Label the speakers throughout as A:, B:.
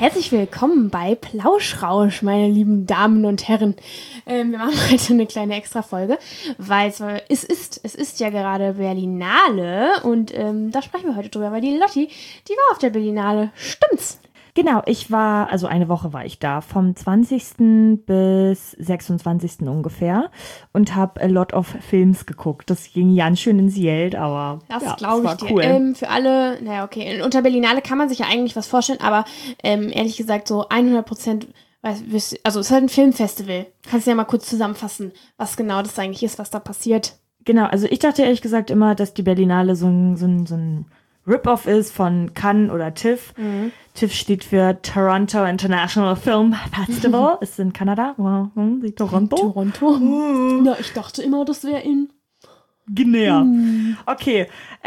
A: Herzlich willkommen bei Plauschrausch, meine lieben Damen und Herren. Wir machen heute eine kleine Extra-Folge, weil es ist ja gerade Berlinale und da sprechen wir heute drüber, weil die Lotti, die war auf der Berlinale. Stimmt's?
B: Genau, also eine Woche war ich da, vom 20. bis 26. ungefähr und habe a lot of Films geguckt. Das ging ganz schön ins Geld, aber
A: das glaube ich dir.
B: Cool.
A: Für alle, unter Berlinale kann man sich ja eigentlich was vorstellen, aber ehrlich gesagt so 100%, also es ist halt ein Filmfestival. Kannst du ja mal kurz zusammenfassen, was genau das eigentlich ist, was da passiert?
B: Genau, also ich dachte ehrlich gesagt immer, dass die Berlinale so ein Rip-Off ist von Cannes oder TIFF. Mhm. TIFF steht für Toronto International Film Festival. Ist in Kanada. Toronto.
A: Toronto. Ja, ich dachte immer, das wäre in
B: Guinea. Okay.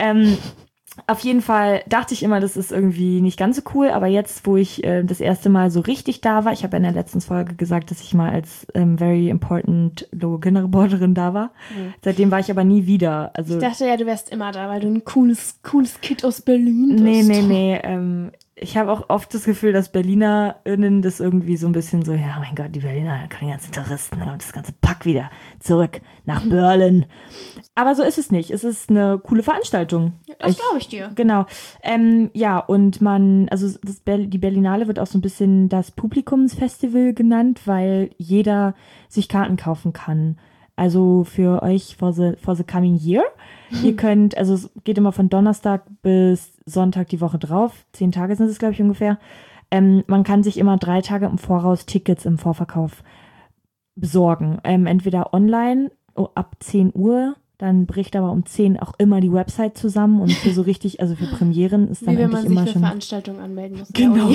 B: Auf jeden Fall dachte ich immer, das ist irgendwie nicht ganz so cool, aber jetzt, wo ich das erste Mal so richtig da war, ich habe ja in der letzten Folge gesagt, dass ich mal als very important Logo-Kinderreporterin da war. Seitdem war ich aber nie wieder. Also,
A: ich dachte ja, du wärst immer da, weil du ein cooles Kid aus Berlin bist.
B: Nee. Ich habe auch oft das Gefühl, dass BerlinerInnen das irgendwie so ein bisschen so, ja, mein Gott, die Berliner können die ganzen Touristen und das ganze Pack wieder zurück nach Berlin. Aber so ist es nicht. Es ist eine coole Veranstaltung.
A: Das glaube ich dir.
B: Genau. Ja, und die Berlinale wird auch so ein bisschen das Publikumsfestival genannt, weil jeder sich Karten kaufen kann. Also für euch for the coming year. Ihr könnt, also es geht immer von Donnerstag bis Sonntag die Woche drauf. 10 Tage sind es, glaube ich, ungefähr. Man kann sich immer 3 Tage im Voraus Tickets im Vorverkauf besorgen. Entweder online ab 10 Uhr, dann bricht aber um 10 auch immer die Website zusammen und für so richtig, also für Premieren ist dann eigentlich immer schon... Wie wenn man sich für
A: Veranstaltungen anmelden muss.
B: Genau.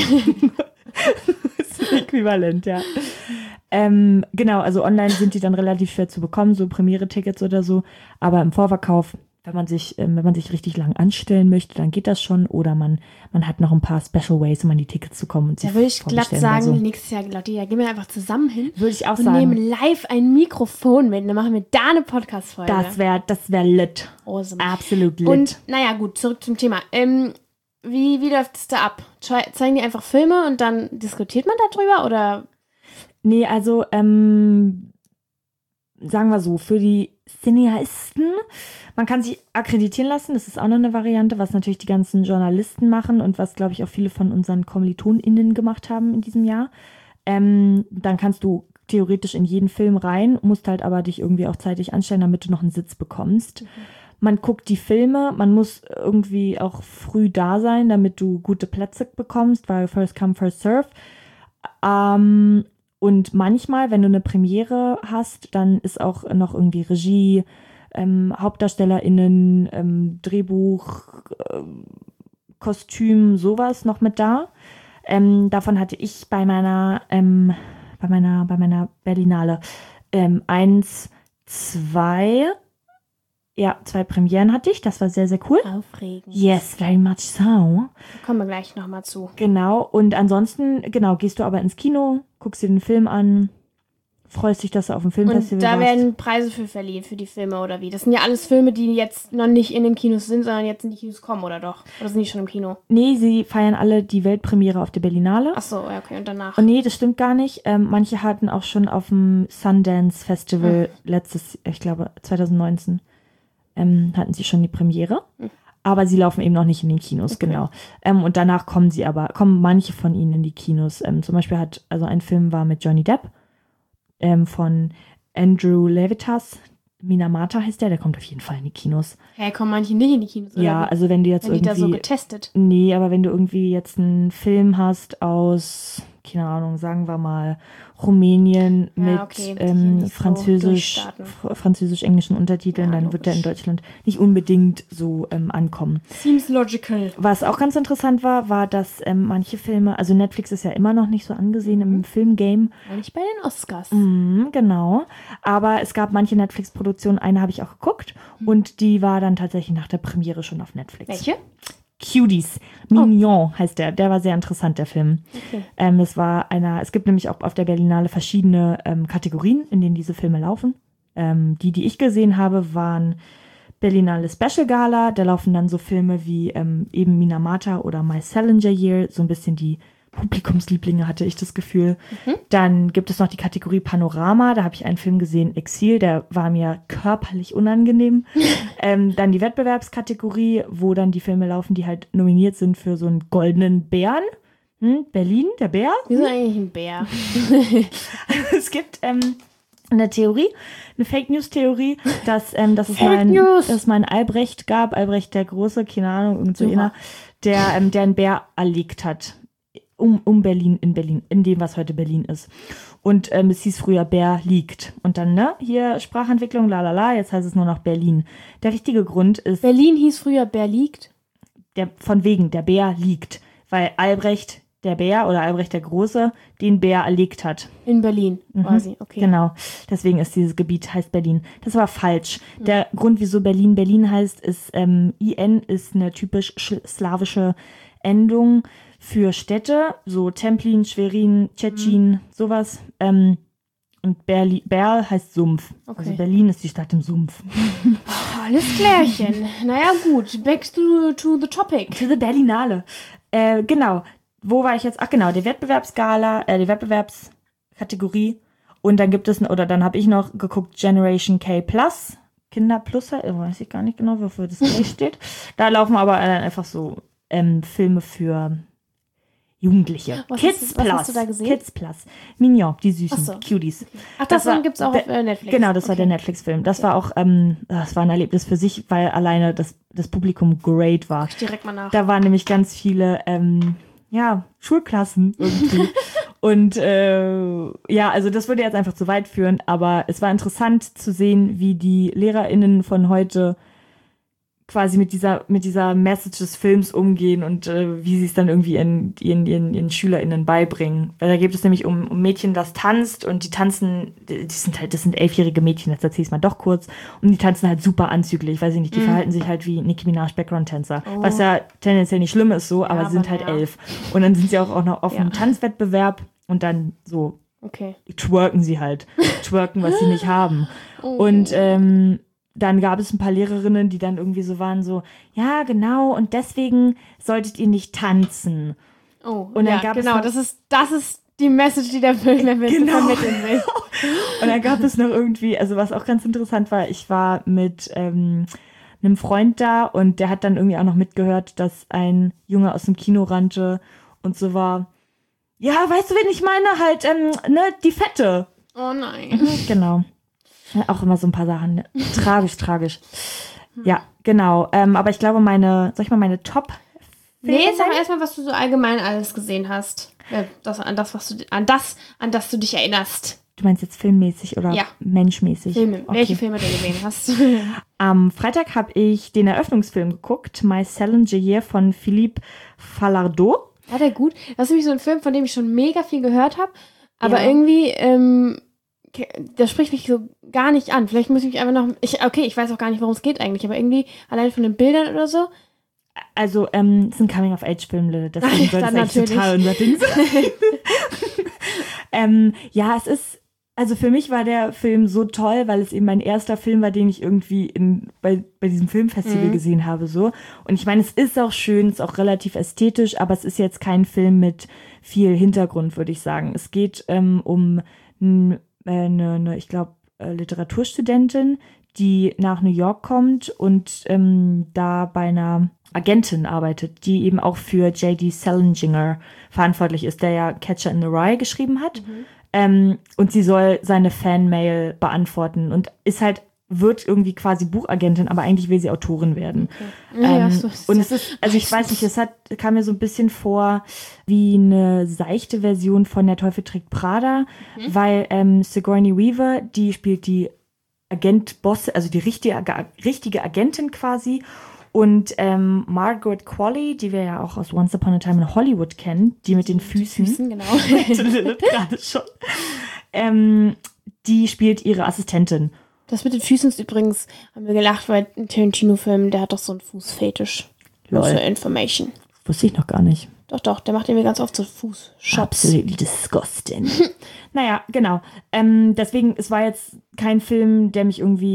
B: Das ist äquivalent, ja. Genau, also online sind die dann relativ schwer zu bekommen, so Premiere-Tickets oder so, aber im Vorverkauf, wenn man sich richtig lang anstellen möchte, dann geht das schon, oder man hat noch ein paar Special Ways, um an die Tickets zu kommen. Und
A: da würde ich glatt sagen, nächstes Jahr, Lotti, da gehen wir einfach zusammen hin.
B: Würde ich auch
A: und
B: sagen.
A: Und nehmen live ein Mikrofon mit, dann machen wir da eine Podcast-Folge.
B: Das wär lit.
A: Awesome.
B: Absolut lit.
A: Und, naja, gut, zurück zum Thema. Wie läuft es da ab? Zeigen die einfach Filme und dann diskutiert man darüber, oder...
B: Nee, also, sagen wir so, für die Cineasten, man kann sich akkreditieren lassen, das ist auch noch eine Variante, was natürlich die ganzen Journalisten machen und was, glaube ich, auch viele von unseren KommilitonInnen gemacht haben in diesem Jahr. Dann kannst du theoretisch in jeden Film rein, musst halt aber dich irgendwie auch zeitig anstellen, damit du noch einen Sitz bekommst. Man guckt die Filme, man muss irgendwie auch früh da sein, damit du gute Plätze bekommst, weil first come, first serve. Und manchmal, wenn du eine Premiere hast, dann ist auch noch irgendwie Regie, HauptdarstellerInnen, Drehbuch, Kostüm, sowas noch mit da. Davon hatte ich bei meiner Berlinale 2 Premieren hatte ich. Das war sehr, sehr cool.
A: Aufregend.
B: Yes, very much so. Da
A: kommen wir gleich nochmal zu.
B: Genau. Und ansonsten, gehst du aber ins Kino, guckst dir den Film an, freust dich, dass du auf dem Filmfestival
A: und da
B: warst.
A: werden Preise für verliehen, für die Filme oder wie? Das sind ja alles Filme, die jetzt noch nicht in den Kinos sind, sondern jetzt in die Kinos kommen, oder doch? Oder sind die schon im Kino?
B: Nee, sie feiern alle die Weltpremiere auf der Berlinale.
A: Ach so, okay, und danach?
B: Und nee, das stimmt gar nicht. Manche hatten auch schon auf dem Sundance Festival ich glaube 2019, hatten sie schon die Premiere. Aber sie laufen eben noch nicht in den Kinos, okay. Genau. Und danach kommen manche von ihnen in die Kinos. Zum Beispiel ein Film war mit Johnny Depp, von Andrew Levitas. Minamata heißt der kommt auf jeden Fall in die Kinos.
A: Kommen manche nicht in die Kinos? Oder
B: ja, also wenn du jetzt irgendwie...
A: die da so getestet?
B: Nee, aber wenn du irgendwie jetzt einen Film hast aus, keine Ahnung, sagen wir mal Rumänien mit französisch-englischen Untertiteln, dann wird der in Deutschland nicht unbedingt so ankommen.
A: Seems logical.
B: Was auch ganz interessant war, dass manche Filme, also Netflix ist ja immer noch nicht so angesehen im Filmgame.
A: Nicht bei den Oscars.
B: Genau. Aber es gab manche Netflix-Produktionen, eine habe ich auch geguckt und die war dann tatsächlich nach der Premiere schon auf Netflix.
A: Welche?
B: Cuties. Mignon heißt der. Der war sehr interessant, der Film. Okay. Es gibt nämlich auch auf der Berlinale verschiedene Kategorien, in denen diese Filme laufen. Die ich gesehen habe, waren Berlinale Special Gala. Da laufen dann so Filme wie eben Minamata oder My Salinger Year, so ein bisschen die Publikumslieblinge, hatte ich das Gefühl. Dann gibt es noch die Kategorie Panorama. Da habe ich einen Film gesehen, Exil, der war mir körperlich unangenehm. Dann die Wettbewerbskategorie, wo dann die Filme laufen, die halt nominiert sind für so einen goldenen Bären. Berlin, der Bär.
A: Wieso eigentlich ein Bär?
B: Es gibt eine Theorie, eine Fake-News-Theorie, dass es mal einen Albrecht gab, Albrecht der Große, keine Ahnung, irgend so einer, der einen Bär erlegt hat. Um Berlin, in dem, was heute Berlin ist. Und es hieß früher Bär liegt. Und dann, hier Sprachentwicklung, jetzt heißt es nur noch Berlin. Der richtige Grund ist...
A: Berlin hieß früher Bär liegt?
B: Der Bär liegt. Weil Albrecht der Bär oder Albrecht der Große den Bär erlegt hat.
A: In Berlin quasi, okay.
B: Genau, deswegen ist dieses Gebiet, heißt Berlin. Das war falsch. Der Grund, wieso Berlin heißt, ist, IN ist eine typisch slawische Endung für Städte, so Templin, Schwerin, Tschetschen, sowas. Und Berl heißt Sumpf. Okay. Also Berlin ist die Stadt im Sumpf.
A: Alles klärchen. Naja, gut. Back to the topic.
B: To the Berlinale. Genau. Wo war ich jetzt? Ach genau, die Wettbewerbsskala, die Wettbewerbskategorie. Und dann dann habe ich noch geguckt Generation K Plus. Kinder Plus, weiß ich gar nicht genau, wofür das K steht. Da laufen aber einfach so Filme für Jugendliche.
A: Was
B: Kids
A: hast du da gesehen?
B: Kids Plus. Mignon, die süßen Cuties.
A: Okay. Ach, das gibt es auch auf Netflix.
B: Genau, das war der Netflix-Film. Das war auch, das war ein Erlebnis für sich, weil alleine das Publikum great war.
A: Ich direkt mal nach.
B: Da waren nämlich ganz viele, Schulklassen irgendwie. Und also das würde jetzt einfach zu weit führen, aber es war interessant zu sehen, wie die LehrerInnen von heute quasi mit dieser Message des Films umgehen und wie sie es dann irgendwie ihren SchülerInnen beibringen. Weil da geht es nämlich um Mädchen, das tanzt und die tanzen, das sind 11-jährige Mädchen, jetzt erzähl ich es mal doch kurz, und die tanzen halt super anzüglich, weiß ich nicht, die verhalten sich halt wie Nicki Minaj Background-Tänzer, was ja tendenziell nicht schlimm ist so, aber sie sind halt 11. Und dann sind sie auch noch auf einem Tanzwettbewerb und dann so twerken sie halt, was sie nicht haben. Und dann gab es ein paar Lehrerinnen, die dann irgendwie so waren, so, ja, genau, und deswegen solltet ihr nicht tanzen.
A: Oh, und dann gab es noch, das ist die Message, die der Film vermitteln will.
B: Und dann gab es noch irgendwie, also was auch ganz interessant war, ich war mit einem Freund da und der hat dann irgendwie auch noch mitgehört, dass ein Junge aus dem Kino rannte und so war, ja, weißt du, wen ich meine? Halt, die Fette.
A: Oh nein.
B: Genau. Auch immer so ein paar Sachen. Tragisch. Ja, genau. Aber ich glaube, soll ich mal meine Top?
A: Nee, sag mal erstmal, was du so allgemein alles gesehen hast. An das du dich erinnerst.
B: Du meinst jetzt filmmäßig oder menschmäßig?
A: Filme. Okay. Welche Filme du gesehen hast?
B: Am Freitag habe ich den Eröffnungsfilm geguckt, My Challenger von Philippe Falardeau.
A: War der gut? Das ist nämlich so ein Film, von dem ich schon mega viel gehört habe. Aber irgendwie, das spricht mich so gar nicht an. Vielleicht muss ich einfach noch... ich weiß auch gar nicht, worum es geht eigentlich, aber irgendwie allein von den Bildern oder so.
B: Also, es ist ein Coming-of-Age-Film, deswegen soll das eigentlich total unser Ding sein. Es ist... Also für mich war der Film so toll, weil es eben mein erster Film war, den ich irgendwie bei diesem Filmfestival gesehen habe. So. Und ich meine, es ist auch schön, es ist auch relativ ästhetisch, aber es ist jetzt kein Film mit viel Hintergrund, würde ich sagen. Es geht um eine, ich glaube, Literaturstudentin, die nach New York kommt und da bei einer Agentin arbeitet, die eben auch für J.D. Salinger verantwortlich ist, der ja Catcher in the Rye geschrieben hat. Und sie soll seine Fanmail beantworten und wird irgendwie quasi Buchagentin, aber eigentlich will sie Autorin werden. Okay. Und es ist, also ich weiß nicht, kam mir so ein bisschen vor wie eine seichte Version von Der Teufel trägt Prada, weil Sigourney Weaver, die spielt die Agent-Boss, also die richtige Agentin quasi. Und Margaret Qualley, die wir ja auch aus Once Upon a Time in Hollywood kennen, die mit den Füßen
A: genau.
B: gerade schon. Die spielt ihre Assistentin.
A: Das mit den Füßen ist übrigens, haben wir gelacht, weil ein Tarantino-Film, der hat doch so einen Fußfetisch. Lol. Für Information.
B: Wusste ich noch gar nicht.
A: Doch, der macht irgendwie ganz oft so Fußshots.
B: Absolutely disgusting. Naja, genau. Deswegen, es war jetzt kein Film, der mich irgendwie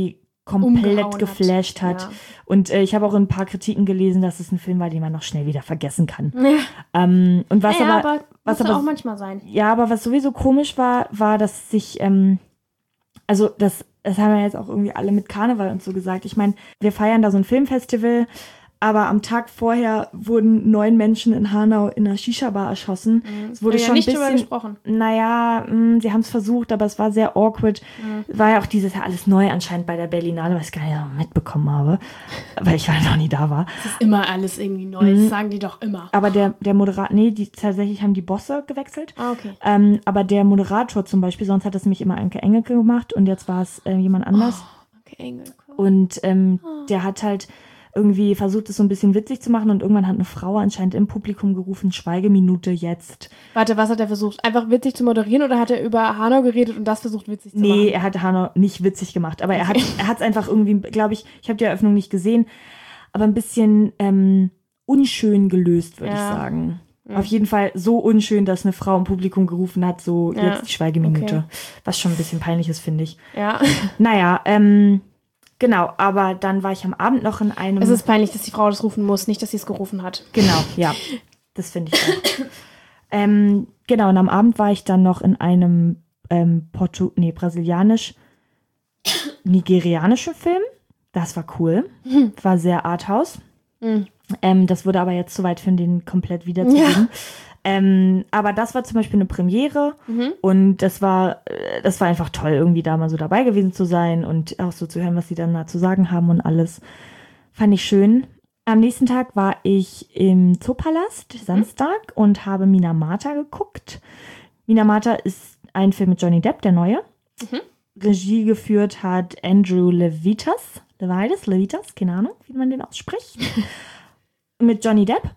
A: umgehauen
B: geflasht hat.
A: Ja.
B: Und ich habe auch in ein paar Kritiken gelesen, dass es ein Film war, den man noch schnell wieder vergessen kann.
A: Ja.
B: Und was
A: Ja,
B: aber
A: muss auch manchmal sein.
B: Ja, aber was sowieso komisch war, dass sich, also das haben wir jetzt auch irgendwie alle mit Karneval und so gesagt. Ich meine, wir feiern da so ein Filmfestival, aber am Tag vorher wurden 9 Menschen in Hanau in einer Shisha-Bar erschossen. Es wurde schon
A: nicht
B: ein
A: drüber
B: bisschen,
A: gesprochen.
B: naja, sie haben es versucht, aber es war sehr awkward. War ja auch dieses Jahr alles neu anscheinend bei der Berlinale, was ich gar nicht mitbekommen habe, weil ich noch nie da war.
A: Es ist immer alles irgendwie neu, das sagen die doch immer.
B: Aber der Moderator, tatsächlich haben die Bosse gewechselt.
A: Ah, okay.
B: Aber der Moderator zum Beispiel, sonst hat das nämlich immer Anke Engelke gemacht und jetzt war es jemand anders.
A: Anke Engelke.
B: Und der hat halt irgendwie versucht, es so ein bisschen witzig zu machen und irgendwann hat eine Frau anscheinend im Publikum gerufen, Schweigeminute jetzt.
A: Warte, was hat er versucht? Einfach witzig zu moderieren oder hat er über Hanau geredet und das versucht witzig zu machen?
B: Nee, er hat Hanau nicht witzig gemacht, aber er hat es einfach irgendwie, glaube ich habe die Eröffnung nicht gesehen, aber ein bisschen unschön gelöst, würde ich sagen. Ja. Auf jeden Fall so unschön, dass eine Frau im Publikum gerufen hat, so jetzt die Schweigeminute. Okay. Was schon ein bisschen peinlich ist, finde ich.
A: Ja.
B: Naja, genau, aber dann war ich am Abend noch in einem...
A: Es ist peinlich, dass die Frau das rufen muss, nicht, dass sie es gerufen hat.
B: Genau, ja. Das finde ich auch. Genau, und am Abend war ich dann noch in einem brasilianisch-nigerianischen Film. Das war cool. War sehr Arthouse. Das wurde aber jetzt zu weit für den komplett wiederzugeben. Ja. Aber das war zum Beispiel eine Premiere und das war einfach toll, irgendwie da mal so dabei gewesen zu sein und auch so zu hören, was sie dann da zu sagen haben und alles. Fand ich schön. Am nächsten Tag war ich im Zoopalast, Samstag, und habe Minamata geguckt. Minamata ist ein Film mit Johnny Depp, der neue. Regie geführt hat Andrew Levitas, keine Ahnung, wie man den ausspricht. Mit Johnny Depp.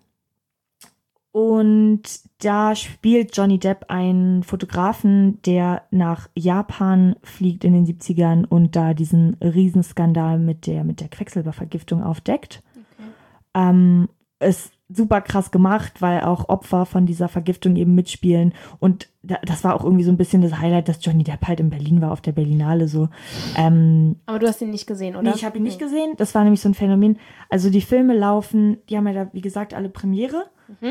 B: Und da spielt Johnny Depp einen Fotografen, der nach Japan fliegt in den 70ern und da diesen Riesenskandal mit der Quecksilbervergiftung aufdeckt. Okay. Ist super krass gemacht, weil auch Opfer von dieser Vergiftung eben mitspielen. Und das war auch irgendwie so ein bisschen das Highlight, dass Johnny Depp halt in Berlin war, auf der Berlinale so.
A: Aber du hast ihn nicht gesehen, oder?
B: Nee, ich habe ihn nicht gesehen. Das war nämlich so ein Phänomen. Also die Filme laufen, die haben ja da, wie gesagt, alle Premiere.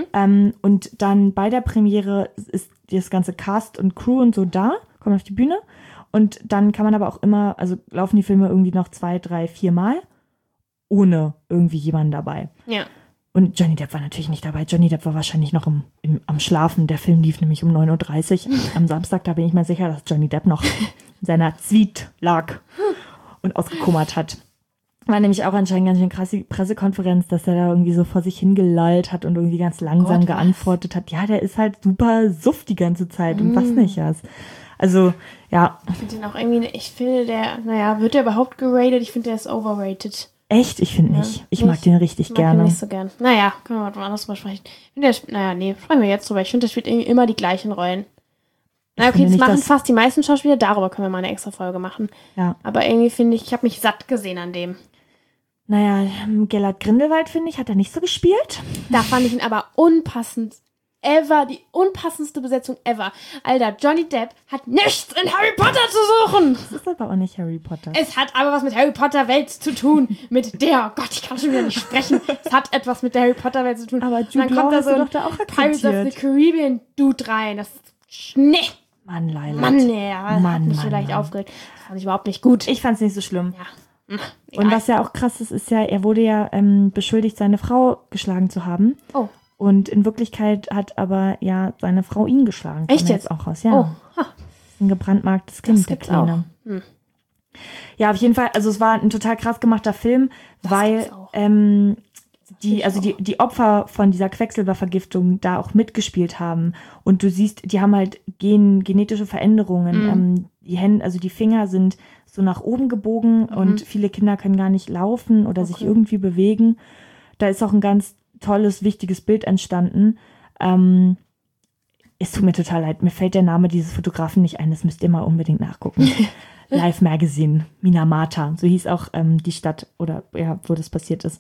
B: Und dann bei der Premiere ist das ganze Cast und Crew und so da, kommen auf die Bühne. Und dann kann man aber auch immer, also laufen die Filme irgendwie noch 2, 3, 4 Mal, ohne irgendwie jemanden dabei.
A: Ja.
B: Und Johnny Depp war natürlich nicht dabei. Johnny Depp war wahrscheinlich noch am Schlafen. Der Film lief nämlich um 9.30 Uhr am Samstag. Da bin ich mir sicher, dass Johnny Depp noch in seiner Suite lag und ausgekummert hat. War nämlich auch anscheinend ganz schön krasse Pressekonferenz, dass er da irgendwie so vor sich hingelallt hat und irgendwie ganz langsam geantwortet hat. Ja, der ist halt super suff die ganze Zeit und was nicht was. Also, ja.
A: Ich finde den auch irgendwie, wird der überhaupt geratet? Ich finde, der ist overrated.
B: Echt? Ich finde nicht. Ich mag den richtig gerne. Ich mag den
A: nicht so gern. Naja, können wir mal anders drüber sprechen. Sprechen wir jetzt drüber. Ich finde, der spielt irgendwie immer die gleichen Rollen. Na okay, das machen fast die meisten Schauspieler. Darüber können wir mal eine extra Folge machen. Ja. Aber irgendwie finde ich habe mich satt gesehen an dem.
B: Naja, Gellert Grindelwald, finde ich, hat er nicht so gespielt.
A: Da fand ich ihn aber unpassend. Die unpassendste Besetzung ever. Alter, Johnny Depp hat nichts in Harry Potter zu suchen.
B: Das ist aber auch nicht Harry Potter.
A: Es hat aber was mit Harry Potter Welt zu tun. Mit der, oh Gott, ich kann schon wieder nicht sprechen. Es hat etwas mit der Harry Potter Welt zu tun.
B: Aber Jude Law hast du doch da auch
A: Pirates of the Caribbean Dude rein. Das nee.
B: Mann, Leila.
A: Mann, nee. Hat mich vielleicht aufgeregt. Das fand ich überhaupt nicht gut.
B: Ich fand es nicht so schlimm.
A: Ja.
B: Und was ja auch krass ist ja, er wurde ja beschuldigt, seine Frau geschlagen zu haben.
A: Oh.
B: Und in Wirklichkeit hat aber ja seine Frau ihn geschlagen.
A: Echt jetzt?
B: Auch raus, ja. Oh. Ein gebrandmarktes Kind, der Kleine. Ja, auf jeden Fall, also es war ein total krass gemachter Film, weil die Opfer von dieser Quecksilbervergiftung da auch mitgespielt haben. Und du siehst, die haben halt genetische Veränderungen. Die Hände, also die Finger sind so nach oben gebogen und viele Kinder können gar nicht laufen oder sich irgendwie bewegen. Da ist auch ein ganz tolles, wichtiges Bild entstanden. Es tut mir total leid, mir fällt der Name dieses Fotografen nicht ein, das müsst ihr mal unbedingt nachgucken. Life Magazine, Minamata, so hieß auch die Stadt oder ja, wo das passiert ist.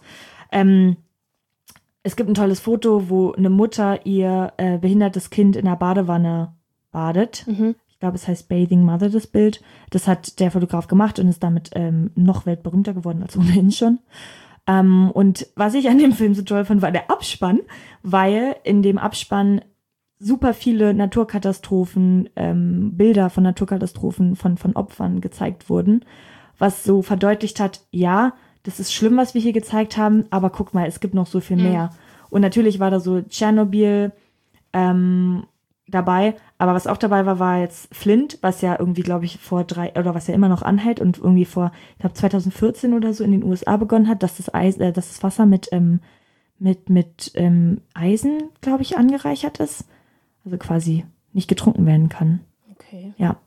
B: Es gibt ein tolles Foto, wo eine Mutter ihr behindertes Kind in der Badewanne badet. Ich glaube, es heißt Bathing Mother, das Bild. Das hat der Fotograf gemacht und ist damit noch weltberühmter geworden als ohnehin schon. Und was ich an dem Film so toll fand, war der Abspann, weil in dem Abspann super viele Naturkatastrophen, Bilder von Naturkatastrophen, von Opfern gezeigt wurden, was so verdeutlicht hat, ja, das ist schlimm, was wir hier gezeigt haben, aber guck mal, es gibt noch so viel mehr. Und natürlich war da so Tschernobyl dabei, aber was auch dabei war, war jetzt Flint, was ja irgendwie, glaube ich, was ja immer noch anhält und irgendwie vor, ich glaube 2014 oder so in den USA begonnen hat, dass das Wasser mit Eisen, glaube ich, angereichert ist. Also quasi nicht getrunken werden kann.
A: Okay.
B: Ja.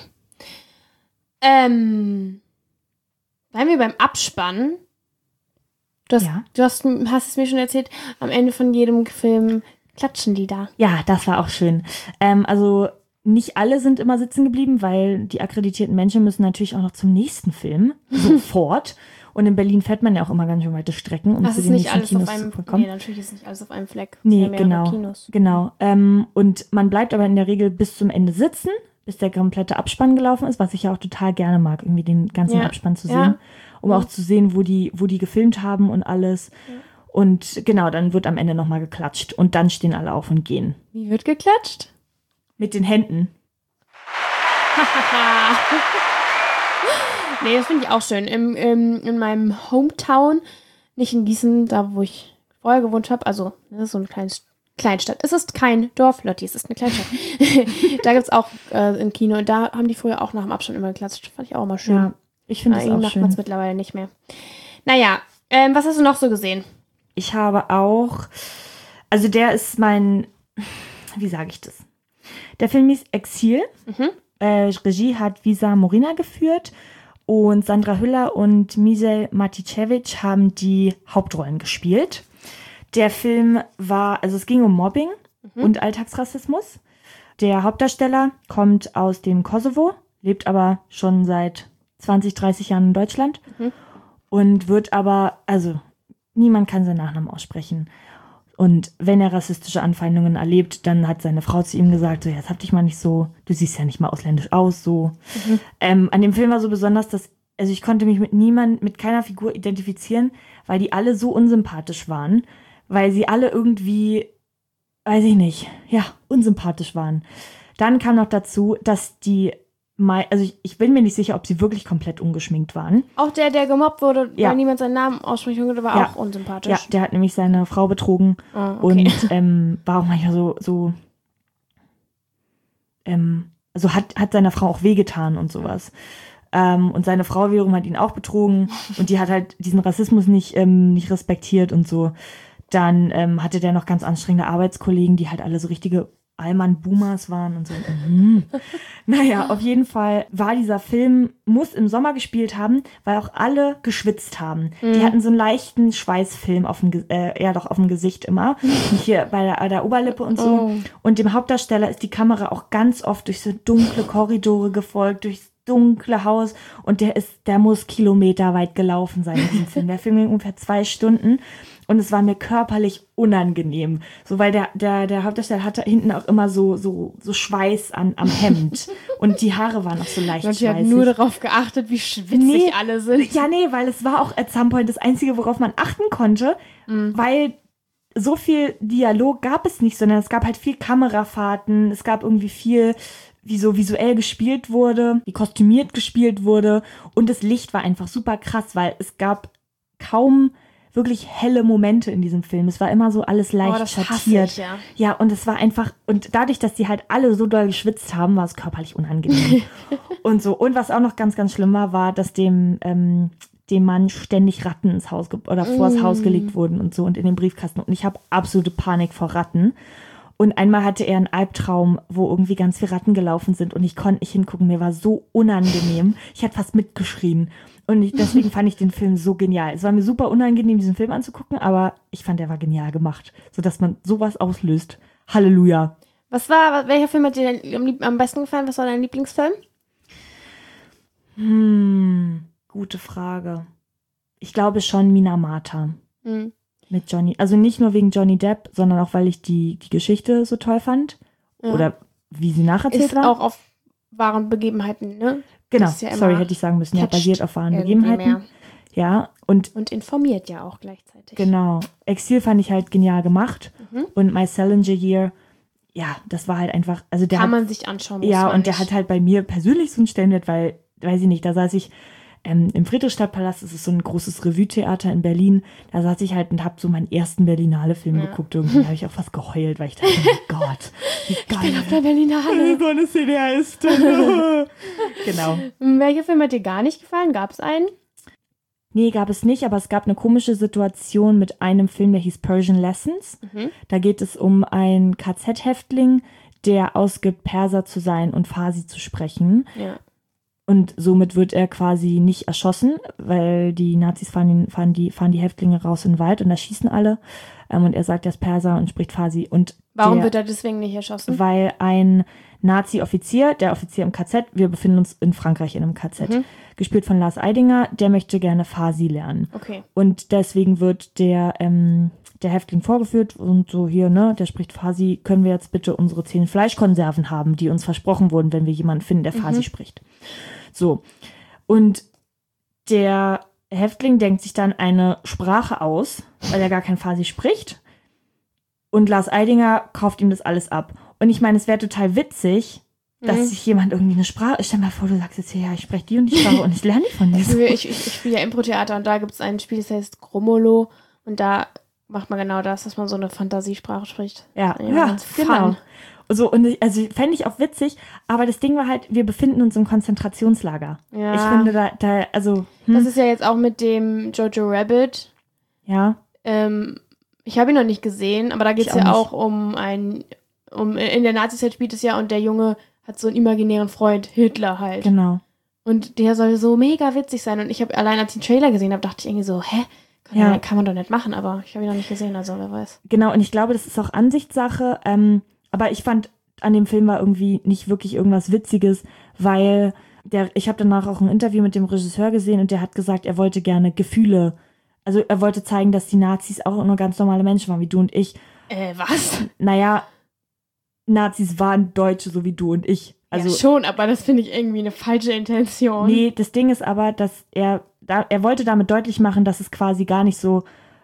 A: Bleiben wir beim Abspann. Du hast es mir schon erzählt, am Ende von jedem Film klatschen die da.
B: Ja, das war auch schön. Also nicht alle sind immer sitzen geblieben, weil die akkreditierten Menschen müssen natürlich auch noch zum nächsten Film sofort. Und in Berlin fährt man ja auch immer ganz schön weite Strecken, um zu den nächsten Kinos zu kommen.
A: Nee, natürlich ist nicht alles auf einem Fleck.
B: Nee, genau. Und man bleibt aber in der Regel bis zum Ende sitzen, bis der komplette Abspann gelaufen ist, was ich ja auch total gerne mag, irgendwie den ganzen Abspann zu sehen, um auch zu sehen, wo die gefilmt haben und alles. Ja. Und genau, dann wird am Ende nochmal geklatscht und dann stehen alle auf und gehen.
A: Wie wird geklatscht?
B: Mit den Händen.
A: Nee, das finde ich auch schön. In meinem Hometown, nicht in Gießen, da wo ich vorher gewohnt habe, also das ist so eine Kleinstadt. Es ist kein Dorf, Lotti, es ist eine Kleinstadt. Da gibt es auch ein Kino und da haben die früher auch nach dem Abstand immer geklatscht. Fand ich auch immer schön.
B: Ja, ich finde das auch
A: macht
B: schön.
A: man es mittlerweile nicht mehr. Naja, was hast du noch so gesehen?
B: Ich habe auch, also der ist wie sage ich das? Der Film hieß Exil. Regie hat Visa Morina geführt. Und Sandra Hüller und Misel Maticevic haben die Hauptrollen gespielt. Der Film es ging um Mobbing und Alltagsrassismus. Der Hauptdarsteller kommt aus dem Kosovo, lebt aber schon seit 20, 30 Jahren in Deutschland und wird aber, also niemand kann seinen Nachnamen aussprechen. Und wenn er rassistische Anfeindungen erlebt, dann hat seine Frau zu ihm gesagt, so, jetzt hab dich mal nicht so, du siehst ja nicht mal ausländisch aus, so. An dem Film war so besonders, also ich konnte mich mit keiner Figur identifizieren, weil die alle so unsympathisch waren, weil sie alle irgendwie, weiß ich nicht, unsympathisch waren. Dann kam noch dazu, dass ich bin mir nicht sicher, ob sie wirklich komplett ungeschminkt waren.
A: Auch der gemobbt wurde, weil niemand seinen Namen aussprechen konnte, war auch unsympathisch.
B: Ja, der hat nämlich seine Frau betrogen und war auch manchmal also hat seiner Frau auch wehgetan und sowas. Und seine Frau wiederum hat ihn auch betrogen und die hat halt diesen Rassismus nicht respektiert und so. Dann hatte der noch ganz anstrengende Arbeitskollegen, die halt alle so richtige Allmann-Boomers waren und so. Naja, auf jeden Fall war dieser Film, muss im Sommer gespielt haben, weil auch alle geschwitzt haben. Die hatten so einen leichten Schweißfilm auf dem Gesicht immer. Und hier bei der Oberlippe und so. Und dem Hauptdarsteller ist die Kamera auch ganz oft durch so dunkle Korridore gefolgt, durchs dunkle Haus. Und der muss kilometerweit gelaufen sein in diesem Film. Der Film ging ungefähr 2 Stunden. Und es war mir körperlich unangenehm. So, weil der Hauptdarsteller hatte hinten auch immer so Schweiß am Hemd. Und die Haare waren auch so leicht schweißig.
A: Und die hat nur darauf geachtet, wie schwitzig alle sind.
B: Ja, nee, weil es war auch at some point das Einzige, worauf man achten konnte. Weil so viel Dialog gab es nicht, sondern es gab halt viel Kamerafahrten. Es gab irgendwie viel, wie so visuell gespielt wurde, wie kostümiert gespielt wurde. Und das Licht war einfach super krass, weil es gab kaum wirklich helle Momente in diesem Film. Es war immer so alles leicht schattiert. Ja, und es war einfach, und dadurch, dass die halt alle so doll geschwitzt haben, war es körperlich unangenehm. Und so. Und was auch noch ganz, ganz schlimm war, dass dem Mann ständig Ratten ins Haus oder vors Haus gelegt wurden und so und in den Briefkasten. Und ich habe absolute Panik vor Ratten. Und einmal hatte er einen Albtraum, wo irgendwie ganz viele Ratten gelaufen sind und ich konnte nicht hingucken. Mir war so unangenehm. Ich hatte fast mitgeschrien. Und deswegen fand ich den Film so genial. Es war mir super unangenehm, diesen Film anzugucken, aber ich fand, der war genial gemacht, sodass man sowas auslöst. Halleluja.
A: Welcher Film hat dir denn am besten gefallen? Was war dein Lieblingsfilm?
B: Gute Frage. Ich glaube schon Minamata. Mit Johnny. Also nicht nur wegen Johnny Depp, sondern auch, weil ich die Geschichte so toll fand. Oder wie sie nacherzählt war.
A: Ist auch auf wahren Begebenheiten, ne?
B: Genau,
A: Das ist ja
B: sorry,
A: immer
B: hätte ich sagen müssen. Ja,
A: catcht
B: basiert auf wahren
A: irgendwie
B: Begebenheiten.
A: mehr.
B: Ja, und
A: Und informiert ja auch gleichzeitig.
B: genau. Exil fand ich halt genial gemacht. Und My Salinger Year, ja, das war halt einfach, also der
A: Kann
B: hat,
A: man sich anschauen, muss
B: ja,
A: man
B: und der
A: nicht.
B: hat halt bei mir persönlich so einen Stellenwert, weil, weiß ich nicht, da saß ich im Friedrichstadtpalast, das ist so ein großes Revue-Theater in Berlin, da saß ich halt und hab so meinen ersten Berlinale-Film geguckt. Irgendwie habe ich auch fast geheult, weil ich dachte, oh mein Gott, wie geil.
A: Ich bin auf der Berlinale.
B: So eine Cineastin. Genau.
A: Welcher Film hat dir gar nicht gefallen? Gab es einen?
B: Nee, gab es nicht, aber es gab eine komische Situation mit einem Film, der hieß Persian Lessons. Da geht es um einen KZ-Häftling, der ausgibt, Perser zu sein und Farsi zu sprechen.
A: Ja.
B: Und somit wird er quasi nicht erschossen, weil die Nazis fahren die Häftlinge raus in den Wald und erschießen alle. Und er sagt, er ist Perser und spricht Farsi. Und
A: Warum wird er deswegen nicht erschossen?
B: weil ein Nazi-Offizier, der Offizier im KZ, wir befinden uns in Frankreich in einem KZ, gespielt von Lars Eidinger, der möchte gerne Farsi lernen.
A: Okay.
B: Und deswegen wird der Häftling vorgeführt und so hier, ne, der spricht Farsi, können wir jetzt bitte unsere 10 Fleischkonserven haben, die uns versprochen wurden, wenn wir jemanden finden, der Farsi spricht. So. Und der Häftling denkt sich dann eine Sprache aus, weil er gar kein Farsi spricht. Und Lars Eidinger kauft ihm das alles ab. Und ich meine, es wäre total witzig, dass sich jemand irgendwie eine Sprache... Stell dir mal vor, du sagst jetzt, ja, ich spreche die und die Sprache und ich lerne die von dir.
A: Ich spiele ja Impro-Theater und da gibt es ein Spiel, das heißt Gromolo. Und da macht man genau das, dass man so eine Fantasiesprache spricht.
B: Ja,
A: ganz
B: genau.
A: fun.
B: So, und also fände ich auch witzig, aber das Ding war halt, wir befinden uns im Konzentrationslager.
A: Ja.
B: Ich finde also...
A: Das ist ja jetzt auch mit dem Jojo Rabbit.
B: Ja.
A: Ich habe ihn noch nicht gesehen, aber da geht es
B: Ich
A: ja
B: auch
A: auch in der Nazi-Zeit spielt es ja und der Junge hat so einen imaginären Freund, Hitler halt.
B: Genau.
A: Und der soll so mega witzig sein. Und ich habe allein, als ich den Trailer gesehen habe, dachte ich irgendwie so, kann man doch nicht machen, aber ich habe ihn noch nicht gesehen, also wer weiß.
B: Genau, und ich glaube, das ist auch Ansichtssache, aber ich fand, an dem Film war irgendwie nicht wirklich irgendwas Witziges, weil ich habe danach auch ein Interview mit dem Regisseur gesehen und der hat gesagt, er wollte gerne Gefühle, also er wollte zeigen, dass die Nazis auch nur ganz normale Menschen waren, wie du und ich.
A: Was?
B: Naja, Nazis waren Deutsche, so wie du und ich. Also,
A: ja, schon, aber das finde ich irgendwie eine falsche Intention.
B: Nee, das Ding ist aber, dass er wollte damit deutlich machen, dass es quasi gar nicht so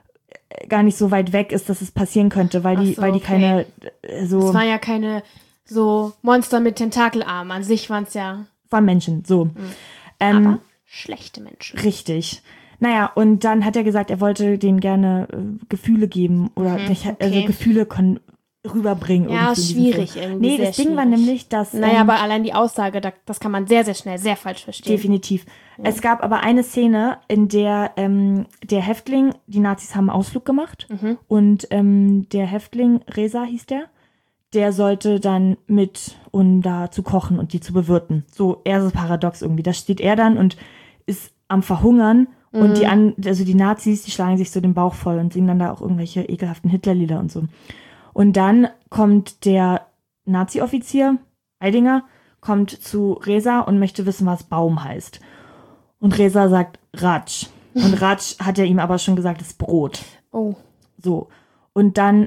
B: weit weg ist, dass es passieren könnte, weil die keine so...
A: Es waren ja keine so Monster mit Tentakelarmen, an sich waren es ja...
B: Waren Menschen, so.
A: Aber schlechte Menschen.
B: Richtig. Naja, und dann hat er gesagt, er wollte denen gerne Gefühle geben oder also Gefühle rüberbringen.
A: Ja, ist schwierig irgendwie.
B: Nee, das Ding war nämlich, dass...
A: Naja, aber allein die Aussage, das kann man sehr, sehr schnell, sehr falsch verstehen.
B: Definitiv. Ja. Es gab aber eine Szene, in der der Häftling, die Nazis haben einen Ausflug gemacht und der Häftling, Reza hieß der sollte dann mit und da zu kochen und die zu bewirten. So, erstes Paradox irgendwie. Da steht er dann und ist am Verhungern und die Nazis, die schlagen sich so den Bauch voll und singen dann da auch irgendwelche ekelhaften Hitlerlieder und so. Und dann kommt der Nazi-Offizier, Eidinger, kommt zu Reza und möchte wissen, was Baum heißt. Und Reza sagt Ratsch. Und Ratsch hat er ihm aber schon gesagt, ist Brot.
A: Oh.
B: So. Und dann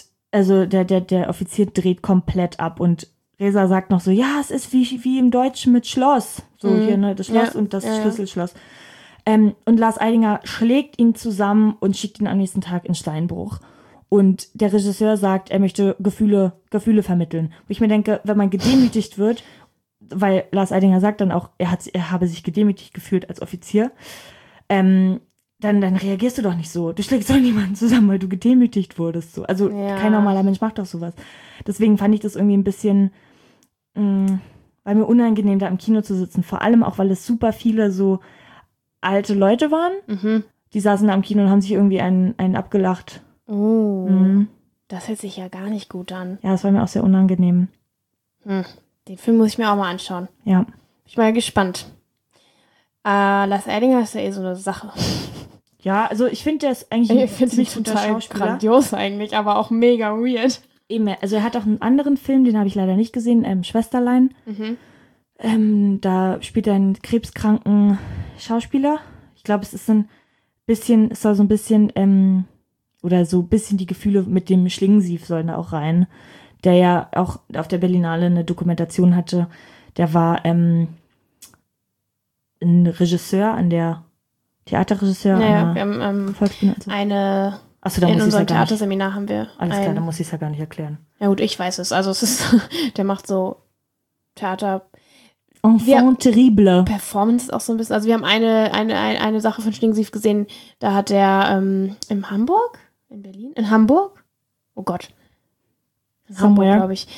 B: der Offizier dreht komplett ab und Reza sagt noch so, ja, es ist wie im Deutschen mit Schloss. So hier, ne, das Schloss und das Schlüsselschloss. Und Lars Eidinger schlägt ihn zusammen und schickt ihn am nächsten Tag in Steinbruch. Und der Regisseur sagt, er möchte Gefühle vermitteln. Wo ich mir denke, wenn man gedemütigt wird, weil Lars Eidinger sagt dann auch, er habe sich gedemütigt gefühlt als Offizier, dann reagierst du doch nicht so. Du schlägst doch niemanden zusammen, weil du gedemütigt wurdest. So. Also kein normaler Mensch macht doch sowas. Deswegen fand ich das irgendwie ein bisschen, weil mir unangenehm, da im Kino zu sitzen. Vor allem auch, weil es super viele so alte Leute waren. Die saßen da im Kino und haben sich irgendwie einen abgelacht.
A: Oh, das hört sich ja gar nicht gut an.
B: Ja, das war mir auch sehr unangenehm.
A: Den Film muss ich mir auch mal anschauen.
B: Ja.
A: Ich bin mal gespannt. Lars Eidinger ist ja eh so eine Sache.
B: Ja, also ich finde, der ist eigentlich
A: ein ziemlich total grandios eigentlich, aber auch mega weird.
B: Eben, also er hat auch einen anderen Film, den habe ich leider nicht gesehen, Schwesterlein. Da spielt er einen krebskranken Schauspieler. Ich glaube, es soll so ein bisschen oder so ein bisschen die Gefühle mit dem Schlingensief sollen da auch rein, der ja auch auf der Berlinale eine Dokumentation hatte, Der war ein Regisseur Theaterregisseur
A: Naja,
B: an
A: wir
B: der
A: haben
B: Volksbühne. Und so.
A: Achso,
B: da
A: in
B: muss ich
A: unserem
B: ja gar nicht.
A: Theaterseminar haben wir
B: Alles klar, dann muss ich es ja gar nicht erklären.
A: Ja gut, ich weiß es. Also es ist, der macht so Theater.
B: Enfant terrible.
A: Performance auch so ein bisschen. Also wir haben eine Sache von Stingensief gesehen, da hat der in Hamburg? In Berlin? In Hamburg? Oh Gott. In Hamburg, glaube ich.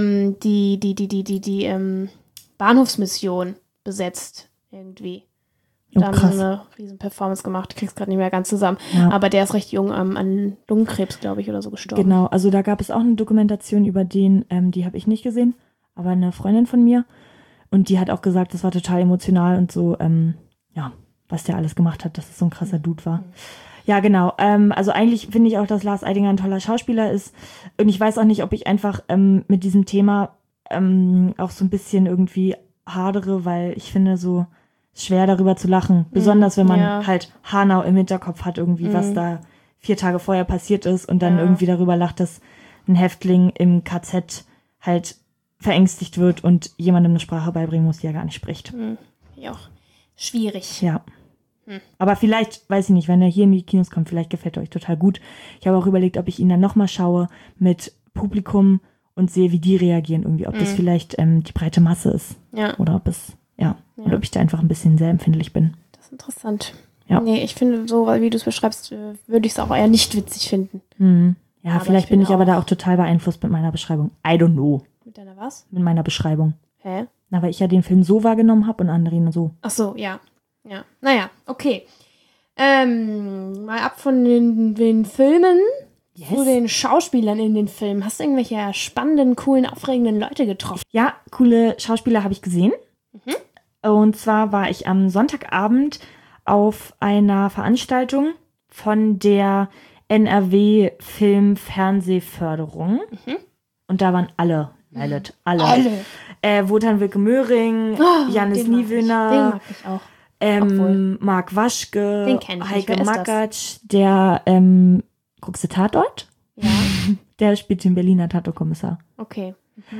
A: Die Bahnhofsmission besetzt irgendwie. Da haben sie eine riesen Performance gemacht. Ich krieg's gerade nicht mehr ganz zusammen. Ja. Aber der ist recht jung an Lungenkrebs, glaube ich, oder so gestorben.
B: Genau, also da gab es auch eine Dokumentation über den, die habe ich nicht gesehen, aber eine Freundin von mir. Und die hat auch gesagt, das war total emotional und so, was der alles gemacht hat, dass es so ein krasser Dude war. Ja, genau. Also eigentlich finde ich auch, dass Lars Eidinger ein toller Schauspieler ist. Und ich weiß auch nicht, ob ich einfach mit diesem Thema auch so ein bisschen irgendwie hadere, weil ich finde so schwer darüber zu lachen. Besonders wenn man halt Hanau im Hinterkopf hat irgendwie, was da 4 Tage vorher passiert ist und dann irgendwie darüber lacht, dass ein Häftling im KZ halt verängstigt wird und jemandem eine Sprache beibringen muss, die er gar nicht spricht.
A: Ja, auch schwierig.
B: Ja. Aber vielleicht, weiß ich nicht, wenn er hier in die Kinos kommt, vielleicht gefällt er euch total gut. Ich habe auch überlegt, ob ich ihn dann nochmal schaue mit Publikum und sehe, wie die reagieren irgendwie. Ob das vielleicht die breite Masse ist. Ja. Oder ob es, oder ob ich da einfach ein bisschen sehr empfindlich bin.
A: Das ist interessant.
B: Ja.
A: Nee, ich finde, so wie du es beschreibst, würde ich es auch eher nicht witzig finden.
B: Ja, aber vielleicht bin ich aber da auch total beeinflusst mit meiner Beschreibung. I don't know.
A: Mit deiner was?
B: Mit meiner Beschreibung.
A: Hä?
B: Na, weil ich ja den Film so wahrgenommen habe und andere so.
A: Ach so, ja. Ja. Naja, okay. Mal ab von den Filmen zu den Schauspielern in den Filmen. Hast du irgendwelche spannenden, coolen, aufregenden Leute getroffen?
B: Ja, coole Schauspieler habe ich gesehen. Und zwar war ich am Sonntagabend auf einer Veranstaltung von der NRW Film-Fernsehförderung. Und da waren alle. Alle. Wotan Wilke Möhring, Jannis Niewöhner.
A: Den mag ich auch.
B: Marc Waschke,
A: Den kenn ich nicht.
B: Heike Makatsch, der, guckst du Tatort?
A: Ja.
B: Der spielt den Berliner Tatortkommissar.
A: Okay.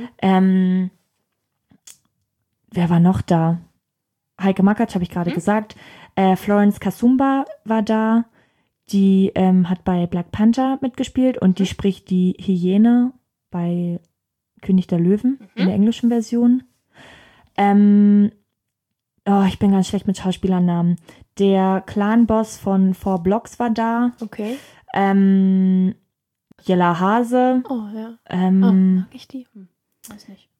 B: Wer war noch da? Heike Makatsch, habe ich gerade gesagt. Florence Kasumba war da. Die hat bei Black Panther mitgespielt und die spricht die Hyäne bei König der Löwen in der englischen Version. Ich bin ganz schlecht mit Schauspielernamen. Der Clan-Boss von 4 Blocks war da.
A: Okay.
B: Jella Hase.
A: Oh, ja. Mag ich die? Weiß nicht.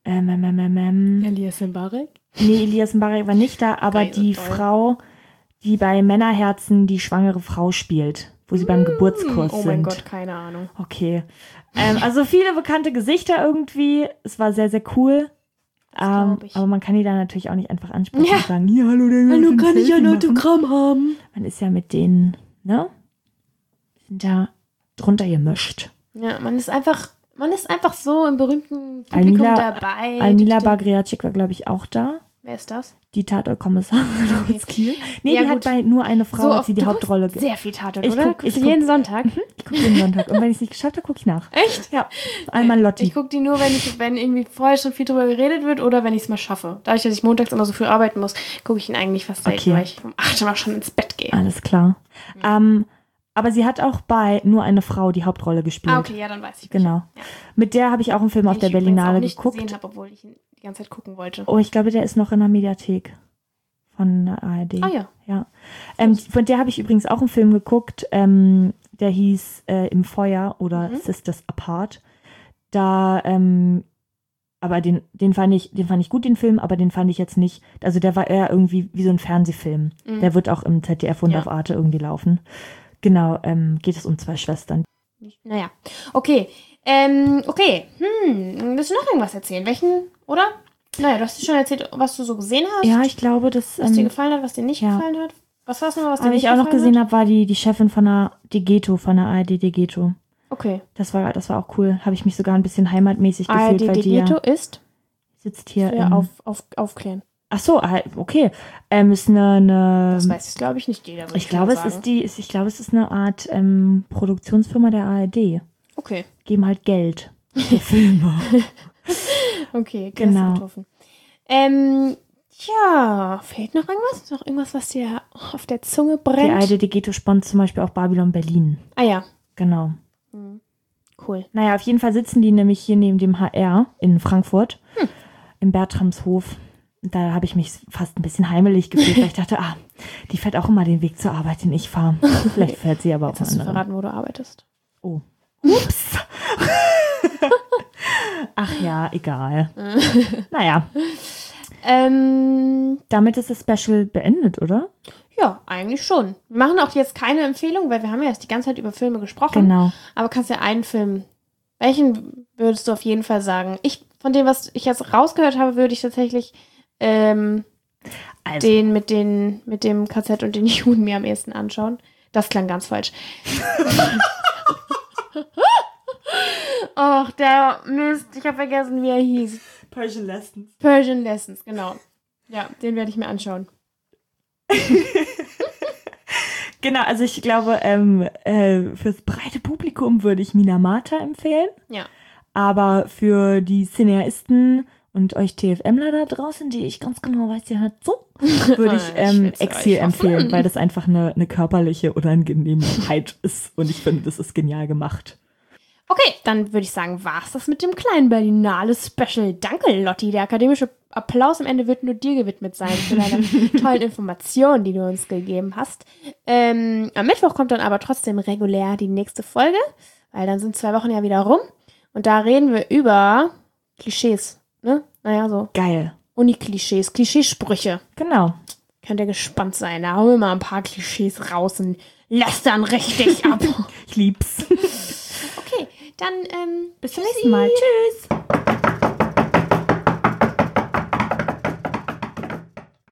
B: Elias
A: Mbarek?
B: Nee, Elias Mbarek war nicht da, aber die Frau, die bei Männerherzen die schwangere Frau spielt, wo sie beim Geburtskurs sind.
A: Oh mein Gott, keine Ahnung.
B: Okay. Also viele bekannte Gesichter irgendwie. Es war sehr, sehr cool. Aber man kann die da natürlich auch nicht einfach ansprechen und sagen, ja, hallo,
A: kann ich ein Autogramm haben?
B: Man ist ja mit denen, ne? Sind da drunter gemischt.
A: Ja, man ist einfach so im berühmten Publikum dabei.
B: Almila Bagriatschik war, glaube ich, auch da.
A: Wer ist das?
B: Die Tatortkommissarin aus Kiel. Nee, ja, die hat bei nur eine Frau hat sie die Hauptrolle.
A: Sehr viel Tatort, oder? Guckst du jeden Sonntag?
B: Ich gucke jeden Sonntag. Und wenn ich es nicht geschafft habe, gucke ich nach.
A: Echt?
B: Ja. Einmal Lotti.
A: Ich gucke die nur, wenn irgendwie vorher schon viel drüber geredet wird oder wenn ich es mal schaffe. Dadurch, dass ich montags immer so früh arbeiten muss, gucke ich ihn eigentlich fast selten, weil ich um 8 Uhr schon ins Bett gehe.
B: Alles klar. Aber sie hat auch bei nur eine Frau die Hauptrolle gespielt.
A: Ah, okay, ja, dann weiß ich.
B: Genau. Ja. Mit der habe ich auch einen Film auf der Berlinale geguckt.
A: Ich gesehen habe, obwohl ich ihn die ganze Zeit gucken wollte.
B: Oh, ich glaube, der ist noch in der Mediathek von der ARD.
A: Ah ja.
B: Von der habe ich übrigens auch einen Film geguckt, der hieß Im Feuer oder Sisters Apart. Da, aber den fand ich gut, den Film, aber den fand ich jetzt nicht, also der war eher irgendwie wie so ein Fernsehfilm. Der wird auch im ZDF und auf Arte irgendwie laufen. Genau, geht es um 2 Schwestern.
A: Naja, okay. Willst du noch irgendwas erzählen? Welchen, oder? Naja, du hast schon erzählt, was du so gesehen hast.
B: Ja, ich glaube, dass...
A: Was dir gefallen hat, was dir nicht gefallen hat. Was war es noch, was dir nicht gefallen hat?
B: Was ich auch noch gesehen habe, war die Chefin von der Degeto, von der ARD Degeto.
A: Okay.
B: Das war auch cool. Habe ich mich sogar ein bisschen heimatmäßig gefühlt.
A: ARD Degeto ist?
B: Sitzt hier
A: aufklären.
B: Ach so, okay. Ist eine...
A: Das weiß ich, glaube ich, nicht jeder.
B: Ich glaube, es ist eine Art Produktionsfirma der ARD.
A: Okay.
B: Geben halt Geld für Filme.
A: Okay,
B: genau.
A: Ja, fehlt noch irgendwas? Noch irgendwas, was dir auf der Zunge
B: Die
A: brennt?
B: alte Degeto sponsert zum Beispiel auch Babylon Berlin.
A: Ah ja,
B: Genau.
A: cool.
B: Naja, auf jeden Fall sitzen die nämlich hier neben dem HR in Frankfurt, im Bertramshof. Da habe ich mich fast ein bisschen heimelig gefühlt, weil ich dachte, die fährt auch immer den Weg zur Arbeit, den ich fahre. Vielleicht fährt sie aber auch
A: Hast du
B: andere.
A: verraten, wo du arbeitest?
B: Oh. Ups. Ach ja, egal. Naja, damit ist das Special beendet, oder?
A: Ja, eigentlich schon. Wir machen auch jetzt keine Empfehlung, weil wir haben ja jetzt die ganze Zeit über Filme gesprochen.
B: Genau.
A: Aber kannst ja einen Film. Welchen würdest du auf jeden Fall sagen? Von dem, was ich jetzt rausgehört habe, würde ich tatsächlich den mit dem KZ und den Juden mir am ehesten anschauen. Das klang ganz falsch. Och, der Mist. Ich habe vergessen, wie er hieß. Persian Lessons, genau. Ja, den werde ich mir anschauen.
B: Genau, also ich glaube, fürs breite Publikum würde ich Minamata empfehlen.
A: Ja.
B: Aber für die Cineasten und euch TFMler da draußen, die ich ganz genau weiß, ihr hört so, würde ich Exil empfehlen, weil das einfach eine körperliche Unangenehmheit ist. Und ich finde, das ist genial gemacht.
A: Okay, dann würde ich sagen, war's das mit dem kleinen Berlinale-Special. Danke, Lotti. Der akademische Applaus am Ende wird nur dir gewidmet sein für deine tollen Informationen, die du uns gegeben hast. Am Mittwoch kommt dann aber trotzdem regulär die nächste Folge, weil dann sind 2 Wochen ja wieder rum. Und da reden wir über Klischees, ne? Naja, so
B: Geil.
A: Uni-Klischees, Klischeesprüche.
B: Genau.
A: Könnt ihr gespannt sein. Da hauen wir mal ein paar Klischees raus und lästern richtig ab.
B: Ich lieb's.
A: Okay, dann
B: Bis zum nächsten Mal. Tschüss.